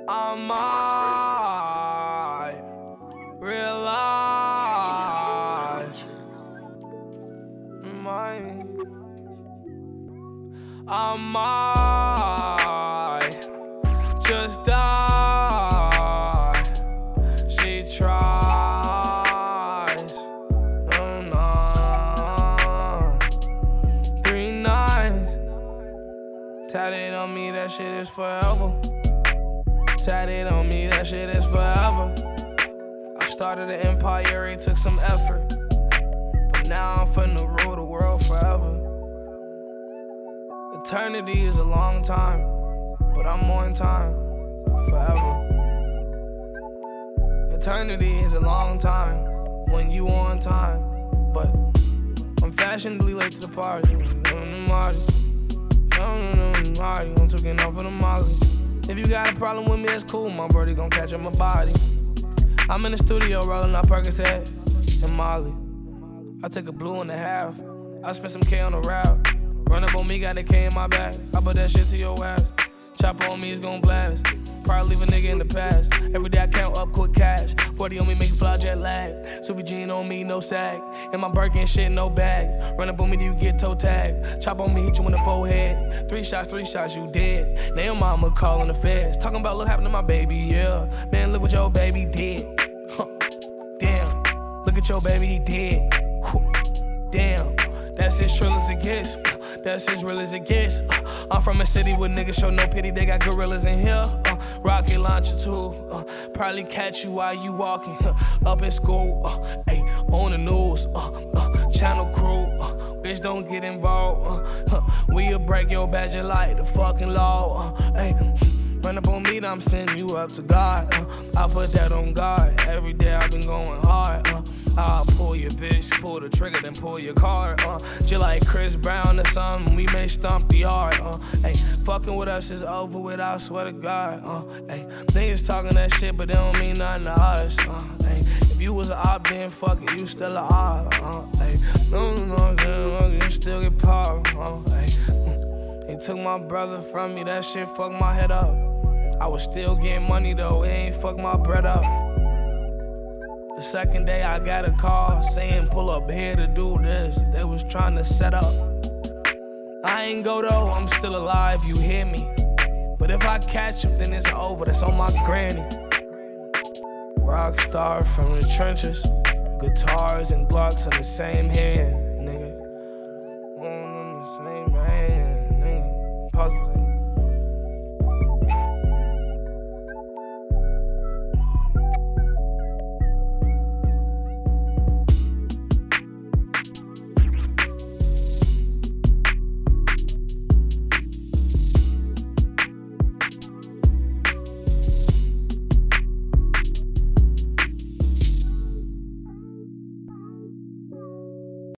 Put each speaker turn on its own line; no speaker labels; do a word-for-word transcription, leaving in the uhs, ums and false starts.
I might realize, might, I might just die. She tries, oh no. Three nights tatted on me, that shit is forever. Tatted on me, that shit is forever. I started an empire, it took some effort, but now I'm finna rule the world forever. Eternity is a long time, but I'm on time forever. Eternity is a long time when you on time, but I'm fashionably late to the party. I'm taking off for the molly. If you got a problem with me, it's cool. My birdie gon' catch up my body. I'm in the studio rolling up Percocet and Molly. I take a blue and a half. I spent some K on the rap. Run up on me, got a K in my bag. I put that shit to your ass. Chopper on me, it's gon' blast. Probably leave a nigga in the past. Every day I count up quick cash. forty on me, make you fly jet lag. Suvi jean on me, no sag. In my Birkin shit, no bag. Run up on me, you get toe tag. Chop on me, hit you in the forehead. Three shots, three shots, you dead. Now your mama calling the feds. Talking about look happened to my baby, yeah. Man, look what your baby did. Huh. Damn, look at your baby, he did. Damn, that's as real as it gets. That's as real as it gets. Uh, I'm from a city where niggas show no pity. They got gorillas in here. Uh, rocket launcher too. Uh, probably catch you while you walking. Uh, up in school. Uh, ay, on the news. Uh, uh, channel crew. Uh, bitch, don't get involved. Uh, uh, we'll break your badge of light. The fucking law. Uh, ay, run up on me, I'm sending you up to God. Uh, I put that on God. Every day I've been going hard. Uh, I'll pull your bitch, pull the trigger, then pull your card, uh just like Chris Brown or something, we may stomp the yard, uh Hey, fucking with us is over with, I swear to God, uh Hey, niggas talking that shit, but they don't mean nothing to us, uh Hey, if you was a op, then fuck it, you still a op, uh Hey, no, no, no, you still get popped, uh Hey, they took my brother from me, that shit fucked my head up. I was still getting money though, it ain't fucked my bread up. The second day I got a call saying pull up here to do this. They was trying to set up. I ain't go though, I'm still alive, you hear me. But if I catch him, then it's over, that's on my granny. Rockstar from the trenches. Guitars and Glocks in the same hand.